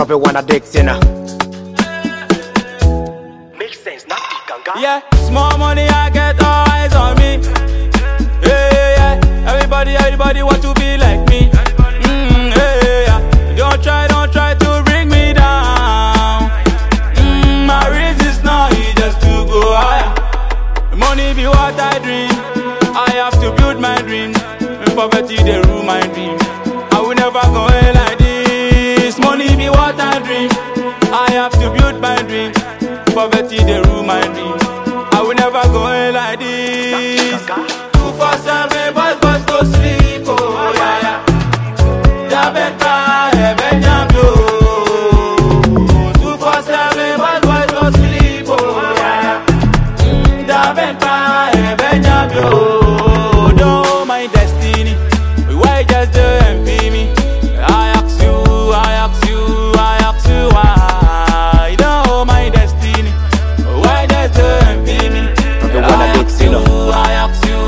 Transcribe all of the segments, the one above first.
Probably wanna dick sinner. Makes sense, not the ganga. Yeah, small money, I get all eyes on me. Yeah. Everybody want to be like me. Yeah. Don't try to bring me down. My race is not easy, just to go higher. Money be what I dream. I have to build my dream. Poverty they rule my dream. I will never go in like this. Money be what I dream. I have to build my dream. Poverty they rule my dream. I will never go in like this. 247 boys no sleep. Oh yeah. Jabeta ebenya bio. 247 boys no sleep. Oh yeah. Jabeta ebenya bio. Don't mind destiny. Why just the envy me? I ask you why? Don't mind destiny. Why just the envy me? Probably wanna dick sinner. I ask you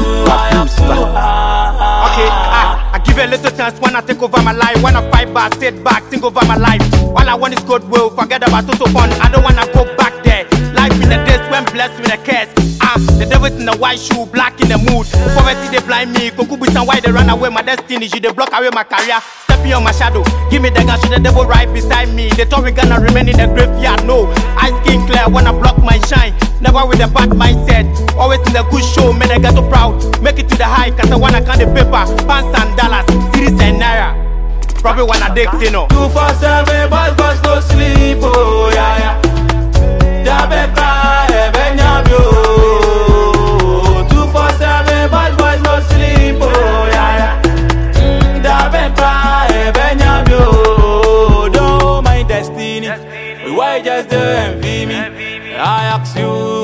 why? Okay, I give you a little chance when I take over my life. When I fight back, sit back, think over my life. All I want is goodwill, forget about total fun. I don't wanna go back there. Life in the days when blessed with a curse. The devil's in the white shoe, black in the mood. Poverty they blind me, Kokubis and why they run away my destiny. You they block away my career, stepping on my shadow. Give me the gun, should the devil right beside me. They thought we gonna remain in the graveyard, no. Eyes skin clear when I block my shine. Never with a bad mindset, always in the good show. Man, I get so proud, make it to the high, cause I wanna count the paper. Pounds and dollars, cities and naira. Probably wanna dick, you know. 247 boys no sleep, oh yeah. Jabeta ebenya bio. 247 boys no sleep, oh yeah. Jabeta ebenya bio. Don't mind destiny. Why just the envy me? I ask you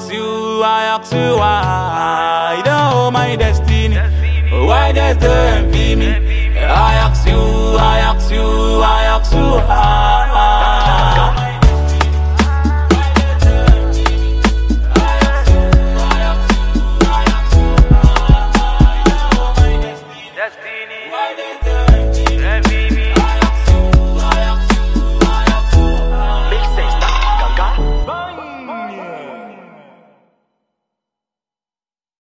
why? Don't mind destiny. Why just the envy me? I ask you why?